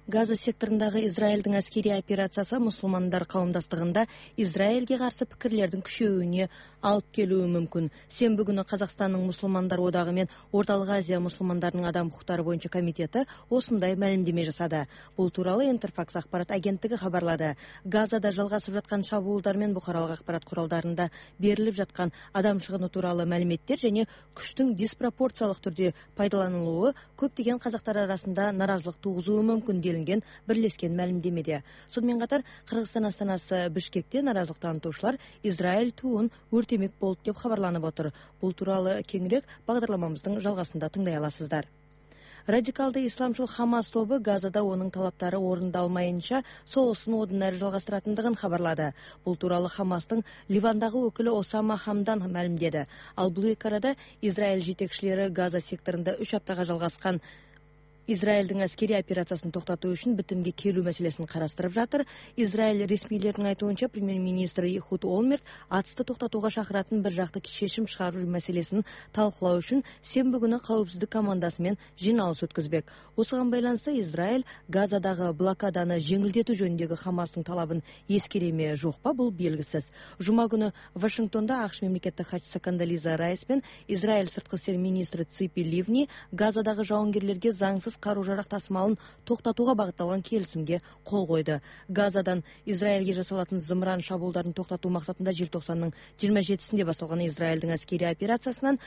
Газа секторындағы Израильдің әскери операциясы мұсылмандар қауымдастығында Израильге қарсы пікірлердің күшеюіне алып келуі мүмкін. Сенбі күні Қазақстанның мұсылмандар одағы мен Орталық Азия мұсылмандарының адам құқықтары бойынша комитеті осындай мәлімдеме жасады. Бұл туралы Интерфакс ақпарат агенттігі хабарлады. Газада жалғасып жатқан шабуылдар мен бұқаралық ақпарат құралдарында беріліп жатқан адам шығыны туралы мәліметтер және күштің диспропорциялық түрде пайдаланылуы көптеген қазақтар арасында наразылық туғызуы мүмкін делінген бірлескен мәлімдемеде. Сонымен қатар Қырғызстан астанасы Бішкекте наразылық танытушылар Израиль туын өртемек болды деп хабарланып отыр. Бұл туралы кеңірек бағдарламамыздың жалғасында тыңдай аласыздар. Радикалды исламшыл Хамас тобы Газада оның талаптары орындалмайынша соғысын одан әрі жалғастыратындығын хабарлады. Бұл туралы Хамастың Ливандағы өкілі Осама Хамдан мәлімдеді. Ал бұл екі арада Израиль жетекшілері Газа секторында 3 аптаға жалғасқан Израильдің әскери операциясын тоқтату үшін бітімге келу мәселесін қарастырып жатыр. Израиль ресмилерінің айтуынша премьер-министр Ихуд Олмерт атысты тоқтатуға шақыратын бір жақты шешім шығару мәселесін талқылау үшін сенбі күні қауіпсіздік командасымен жиналыс өткізбек. Осыған байланысты Израиль Газадағы блокаданы жеңілдету жөніндегі Хамастың талабын ескере ме жоқ па, бұл белгісіз. Жұма күні Вашингтонда ақш мемлекеттік хатшысы Кондолиза Райс пен Израиль сыртқы істер министрі Ципи Ливни Газадағы жауынгерлерге заңсыз қару-жарақ тасымалын тоқтатуға бағытталған келісімге қол қойды. Газадан Израильге жасалатын зымыран шабуылдарын тоқтату мақсатында желтоқсанның 27-сінде басталған Израильдің әскери операциясынан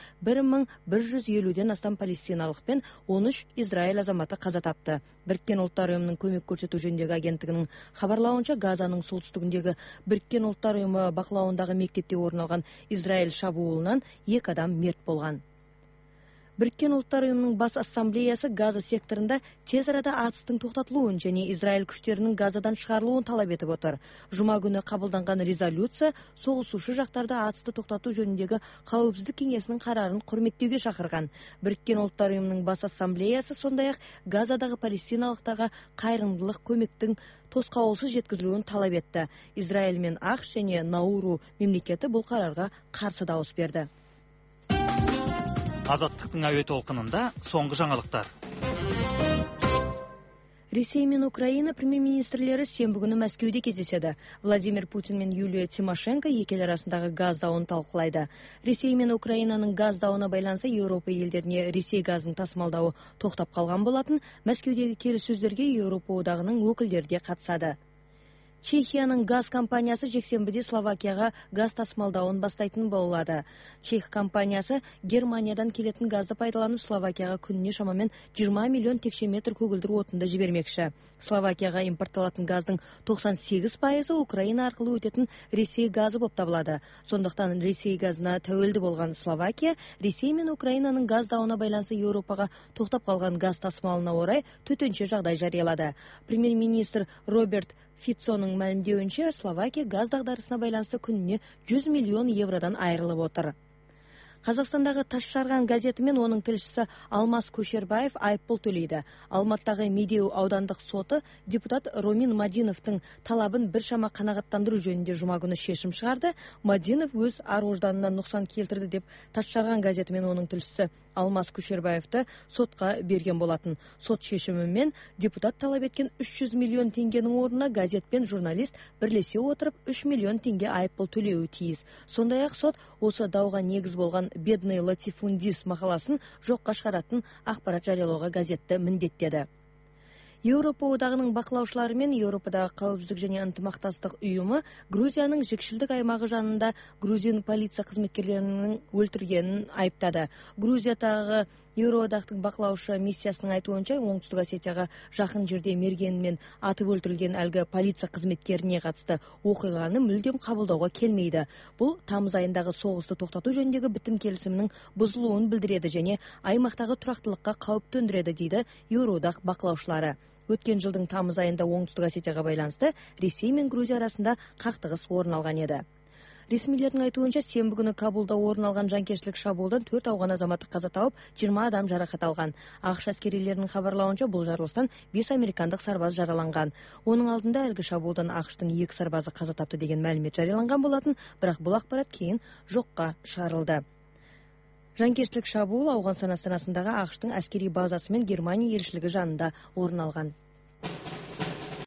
1150-ден астам палестиналық пен 13 Израиль азаматы қаза тапты. Біріккен ұлттар ұйымының көмек көрсету жөніндегі агенттігінің хабарлауынша Газаның солтүстігіндегі Біріккен ұлттар ұйымы бақылауындағы мектепте орын алған Израиль шабуылынан 2 адам мерт болған. Біріккен ұлттар ұйымының бас ассамблеясы Газа секторында тез арада атыстың тоқтатылуын және Израиль күштерінің Газадан шығарылуын талап етіп отыр. Жұма күні қабылданған резолюция соғысушы жақтарды атысты тоқтату жөніндегі қауіпсіздік кеңесінің қарарын құрметтеуге шақырған. Біріккен ұлттар ұйымының бас ассамблеясы сондай-ақ Газадағы палестиналықтарға қайырымдылық көмектің тосқауылсыз жеткізілуін талап етті. Израиль мен ақш және Науру мемлекеті бұл қарарға қарсы дауыс берді. Азаттықтың әуе толқынында соңғы жаңалықтар. Ресей мен Украина премьер-министрлері сенбі күні Мәскеуде кездеседі. Владимир Путин мен Юлия Тимошенко екі ел арасындағы газ дауын талқылайды. Ресей мен Украинаның газ дауына байланысты Еуропа елдеріне Ресей газын тасымалдауы тоқтап қалған болатын. Мәскеудегі келіссөздерге Еуропа одағының өкілдері де қатысады. Чехияның газ компаниясы жексенбіде Словакияға газ тасымалдауын бастайтын болады. Чех компаниясы Германиядан келетін газды пайдаланып Словакияға күніне шамамен 20 миллион текше метр көгілдір отынды жібермекші. Словакияға импортталатын газдың 98% Украина арқылы өтетін Ресей газы болып табылады. Сондықтан Ресей газына тәуелді болған Словакия, Ресей мен Украинаның газ дауына байланысты Еуропаға тоқтап қалған газ тасымалына орай төтенше жағдай жариялады. Премьер-министр Роберт Фицоның мәлімдеуінше Словакия газ дағдарысына байланысты күніне 100 миллион евродан айырылып отыр. Қазақстандағы Тасжарған газеті мен оның тілшісі Алмас Көшербаев айыппұл төлейді. Алматыдағы Медеу аудандық соты депутат Ромин Мадиновтың талабын біршама қанағаттандыру жөнінде жұма күні шешім шығарды. Мадинов өз ар-ожданына нұқсан келтірді деп Тасжарған газеті мен оның тілшісі Алмас Көшербаевты сотқа берген болатын. Сот шешімімен депутат талап еткен 300 миллион теңгенің орнына газет пен журналист бірлесе отырып 3 миллион теңге айыппұл төлеуі тиіс. Сондай-ақ сот осы дауға негіз болған бедный латифундис мақаласын жоққа шығаратын ақпарат жариялауға газетті міндеттеді. Еуропа одағының бақылаушылары мен Еуропадағы қауіпсіздік және ынтымақтастық ұйымы Грузияның жекшілдік аймағы жанында грузин полиция қызметкерлерінің өлтіргенін айыптады. Грузиядағы Еуроодақтың бақылаушы миссиясының айтуынша Оңтүстік Осетияға жақын жерде мергенмен атып өлтірілген әлгі полиция қызметкеріне қатысты оқиғаны мүлдем қабылдауға келмейді. Бұл тамыз айындағы соғысты тоқтату жөніндегі бітім келісімінің бұзылуын білдіреді және аймақтағы тұрақтылыққа қауіп төндіреді дейді Еуроодақ бақылаушылары. Өткен жылдың тамыз айында Оңтүстік Осетияға байланысты Ресей мен Грузия арасында қақтығыс орын алған еді. Ресмилердің айтуынша сенбі күні Кабулда орын алған жанкештілік шабуылдан 4 ауған азаматы қаза тауып, 20 адам жарақат алған. ақш әскерилерінің хабарлауынша бұл жарылыстан 5 американдық сарбаз жараланған. Оның алдында әлгі шабуылдан ақштың 2 сарбазы қаза тапты деген мәлімет жарияланған болатын, бірақ бұл ақпарат кейін жоққа шығарылды. Жанкештілік шабуыл Ауғанстан астанасындағы ақштың әскери базасы мен Германия елшілігі жанында орын алған.